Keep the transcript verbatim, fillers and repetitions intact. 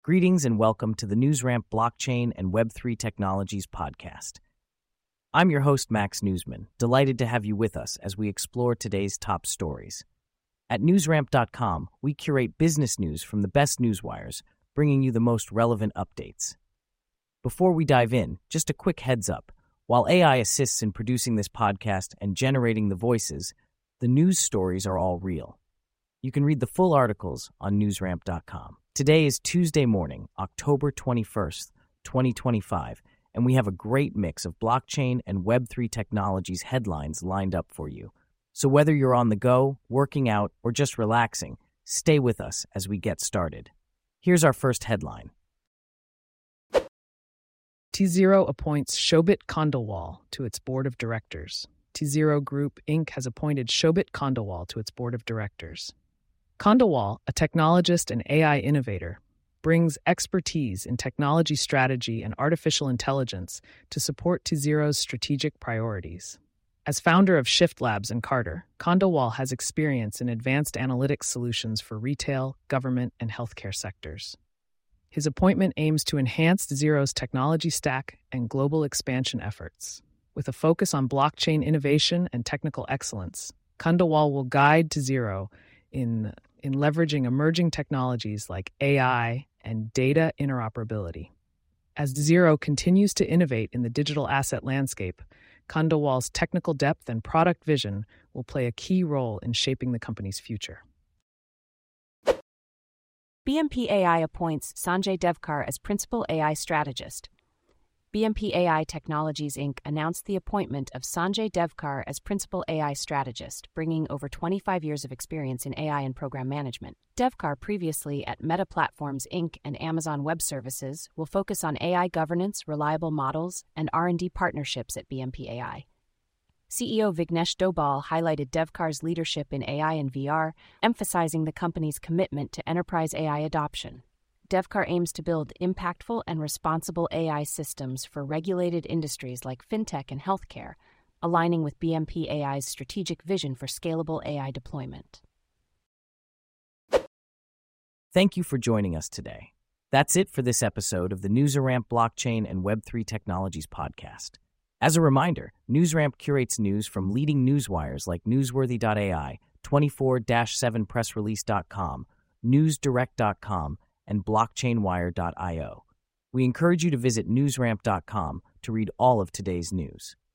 Greetings and welcome to the NewsRamp Blockchain and Web three Technologies podcast. I'm your host, Max Newsman, delighted to have you with us as we explore today's top stories. At newsramp dot com, we curate business news from the best newswires, bringing you the most relevant updates. Before we dive in, just a quick heads up. While A I assists in producing this podcast and generating the voices, the news stories are all real. You can read the full articles on newsramp dot com. Today is Tuesday morning, October twenty-first, twenty twenty-five, and we have a great mix of blockchain and Web three technologies headlines lined up for you. So whether you're on the go, working out, or just relaxing, stay with us as we get started. Here's our first headline. T Zero appoints Shobit Khandelwal to its board of directors. T Zero Group, Incorporated has appointed Shobit Khandelwal to its board of directors. Khandelwal, a technologist and A I innovator, brings expertise in technology strategy and artificial intelligence to support T Zero's strategic priorities. As founder of Shift Labs and Carter, Khandelwal has experience in advanced analytics solutions for retail, government, and healthcare sectors. His appointment aims to enhance T Zero's technology stack and global expansion efforts. With a focus on blockchain innovation and technical excellence, Khandelwal will guide T Zero in, in leveraging emerging technologies like A I and data interoperability. As T Zero continues to innovate in the digital asset landscape, Khandelwal's technical depth and product vision will play a key role in shaping the company's future. B M P A I appoints Sanjay Devkar as Principal A I Strategist. B M P A I Technologies, Incorporated announced the appointment of Sanjay Devkar as Principal A I Strategist, bringing over twenty-five years of experience in A I and program management. Devkar, previously at Meta Platforms, Incorporated and Amazon Web Services, will focus on A I governance, reliable models, and R and D partnerships at B M P A I. C E O Vignesh Dobal highlighted Devkar's leadership in A I and V R, emphasizing the company's commitment to enterprise A I adoption. Devkar aims to build impactful and responsible A I systems for regulated industries like fintech and healthcare, aligning with B M P A I's strategic vision for scalable A I deployment. Thank you for joining us today. That's it for this episode of the NewsRamp Blockchain and Web three Technologies podcast. As a reminder, NewsRamp curates news from leading newswires like newsworthy dot A I, twenty-four seven press release dot com, news direct dot com, and blockchain wire dot io. We encourage you to visit newsramp dot com to read all of today's news.